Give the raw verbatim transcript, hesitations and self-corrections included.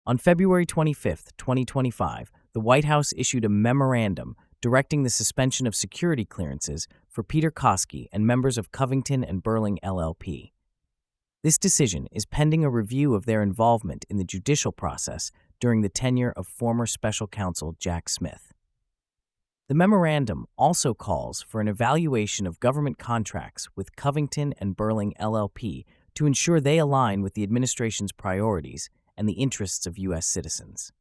On February twenty-fifth, twenty twenty-five, the White House issued a memorandum directing the suspension of security clearances for Peter Koski and members of Covington and Burling L L P. This decision is pending a review of their involvement in the judicial process during the tenure of former special counsel Jack Smith. The memorandum also calls for an evaluation of government contracts with Covington and Burling L L P to ensure they align with the administration's priorities and the interests of U S citizens.